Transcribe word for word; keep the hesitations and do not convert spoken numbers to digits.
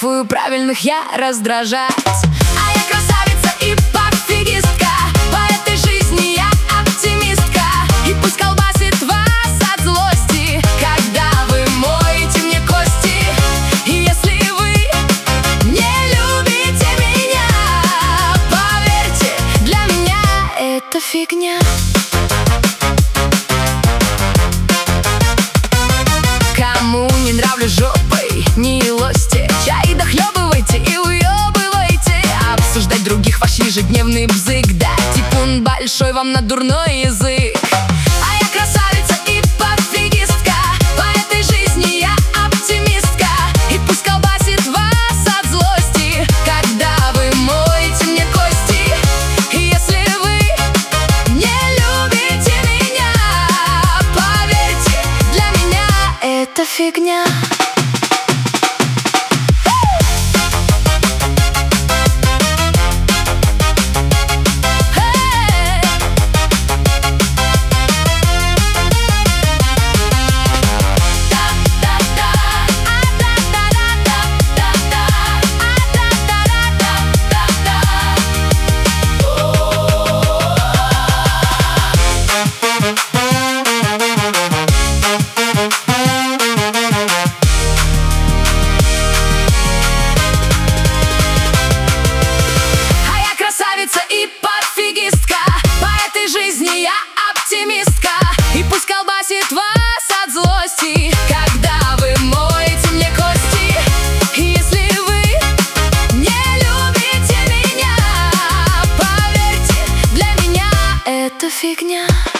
фотографую правильных я раздражать. А я красавица и пофигистка, по этой жизни я оптимистка. И пусть колбасит вас от злости, когда вы моете мне кости. И если вы не любите меня, поверьте, для меня это фигня. Кому не нравлюсь жопой, не елозьте, чай дохлебывайте и уебывайте. Обсуждать других ваш ежедневный бзык, да, типун большой вам на дурной язык. А я красавица и пофигистка, по этой жизни я оптимистка. И пусть колбасит вас от злости, когда вы моете мне кости. И если вы не любите меня, поверьте, для меня это фигня. И пофигистка, по этой жизни я оптимистка. И пусть колбасит вас от злости, когда вы моете мне кости. И если вы не любите меня, поверьте, для меня это фигня.